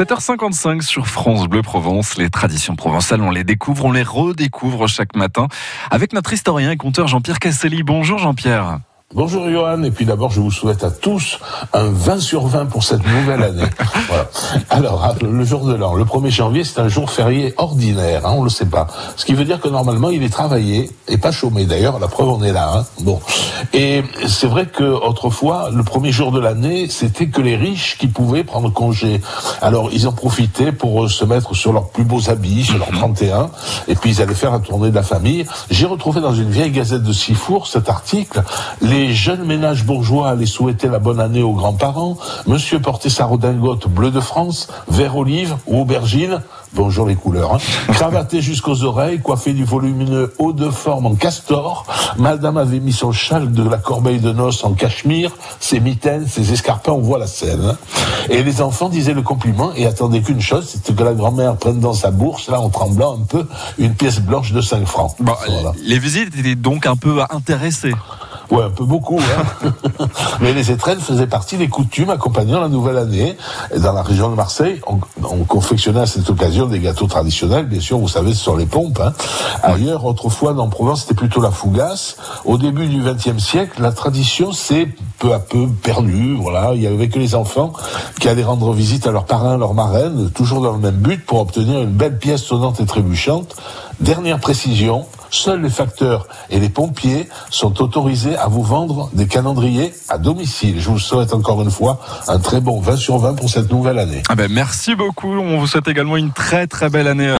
7h55 sur France Bleu Provence. Les traditions provençales, on les découvre, on les redécouvre chaque matin avec notre historien et conteur Jean-Pierre Casselli. Bonjour Jean-Pierre. Bonjour Johan, et puis d'abord je vous souhaite à tous un 20 sur 20 pour cette nouvelle année. Voilà. Alors, le jour de l'an, le 1er janvier, c'est un jour férié ordinaire, on le sait pas. Ce qui veut dire que normalement il est travaillé et pas chômé. D'ailleurs, la preuve on est là. Bon. Et c'est vrai que autrefois, le premier jour de l'année, c'était que les riches qui pouvaient prendre congé. Alors ils en profitaient pour se mettre sur leurs plus beaux habits, sur leur 31, et puis ils allaient faire la tournée de la famille. J'ai retrouvé dans une vieille gazette de Sifour cet article. Les jeunes ménages bourgeois allaient souhaiter la bonne année aux grands-parents. Monsieur portait sa redingote bleu de France, vert olive ou aubergine. Bonjour les couleurs. Cravaté jusqu'aux oreilles, coiffé du volumineux haut de forme en castor. Madame avait mis son châle de la corbeille de noces en cachemire, ses mitaines, ses escarpins, on voit la scène. Et les enfants disaient le compliment et attendaient qu'une chose, c'était que la grand-mère prenne dans sa bourse, là en tremblant un peu, une pièce blanche de 5 francs. Bon, voilà. Les visites étaient donc un peu intéressées. Ouais, un peu beaucoup, Mais les étrennes faisaient partie des coutumes accompagnant la nouvelle année. Et dans la région de Marseille, on confectionnait à cette occasion des gâteaux traditionnels. Bien sûr, vous savez, ce sont les pompes. Ailleurs, autrefois, dans Provence, c'était plutôt la fougasse. Au début du XXe siècle, la tradition s'est peu à peu perdue. Voilà, il y avait que les enfants qui allaient rendre visite à leurs parrains, leurs marraines, toujours dans le même but pour obtenir une belle pièce sonnante et trébuchante. Dernière précision, seuls les facteurs et les pompiers sont autorisés à vous vendre des calendriers à domicile. Je vous souhaite encore une fois un très bon 20 sur 20 pour cette nouvelle année. Merci beaucoup. On vous souhaite également une très très belle année.